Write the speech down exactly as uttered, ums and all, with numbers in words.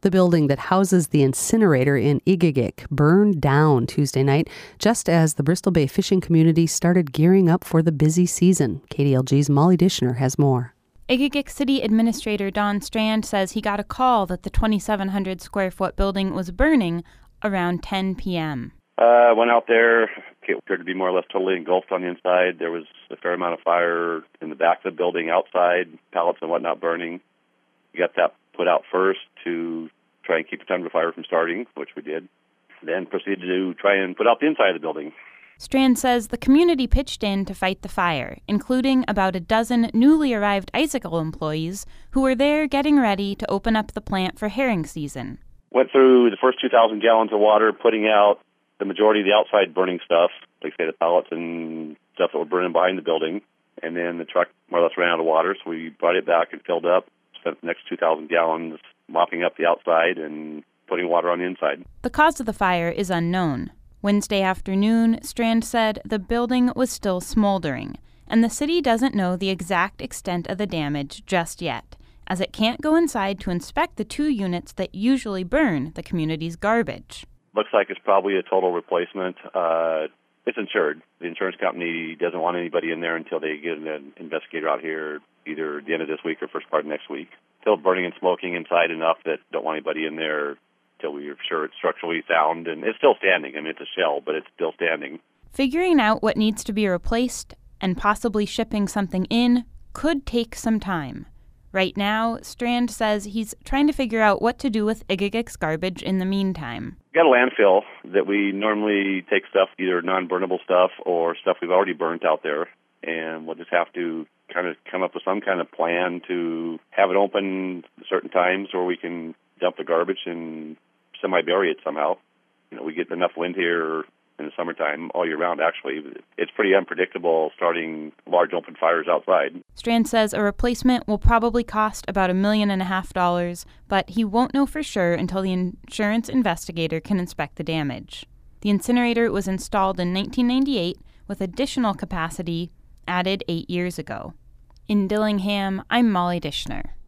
The building that houses the incinerator in Igigik burned down Tuesday night, just as the Bristol Bay fishing community started gearing up for the busy season. K D L G's Molly Dishner has more. Igigik City Administrator Don Strand says he got a call that the twenty-seven hundred square foot building was burning around ten p.m. Uh, went out there. It appeared to be more or less totally engulfed on the inside. There was a fair amount of fire in the back of the building outside, pallets and whatnot burning. We got that put out first to try and keep the time of the fire from starting, which we did. Then proceeded to try and put out the inside of the building. Strand says the community pitched in to fight the fire, including about a dozen newly arrived Icicle employees who were there getting ready to open up the plant for herring season. Went through the first two thousand gallons of water, putting out the majority of the outside burning stuff, like say the pallets and stuff that were burning behind the building. And then the truck more or less ran out of water, so we brought it back and filled up, spent the next two thousand gallons mopping up the outside and putting water on the inside. The cause of the fire is unknown. Wednesday afternoon, Strand said the building was still smoldering, and the city doesn't know the exact extent of the damage just yet, as it can't go inside to inspect the two units that usually burn the community's garbage. Looks like it's probably a total replacement. Uh, it's insured. The insurance company doesn't want anybody in there until they get an investigator out here, either at the end of this week or first part of next week. Still burning and smoking inside enough that don't want anybody in there until we're sure it's structurally sound. And it's still standing. I mean, it's a shell, but it's still standing. Figuring out what needs to be replaced and possibly shipping something in could take some time. Right now, Strand says he's trying to figure out what to do with Igigik's garbage in the meantime. We've got a landfill that we normally take stuff, either non-burnable stuff or stuff we've already burnt out there. And we'll just have to kind of come up with some kind of plan to have it open at certain times where we can dump the garbage and semi-bury it somehow. You know, we get enough wind here in the summertime all year round, actually. It's pretty unpredictable starting large open fires outside. Strand says a replacement will probably cost about a million and a half dollars, but he won't know for sure until the insurance investigator can inspect the damage. The incinerator was installed in nineteen ninety-eight with additional capacity added eight years ago. In Dillingham, I'm Molly Dishner.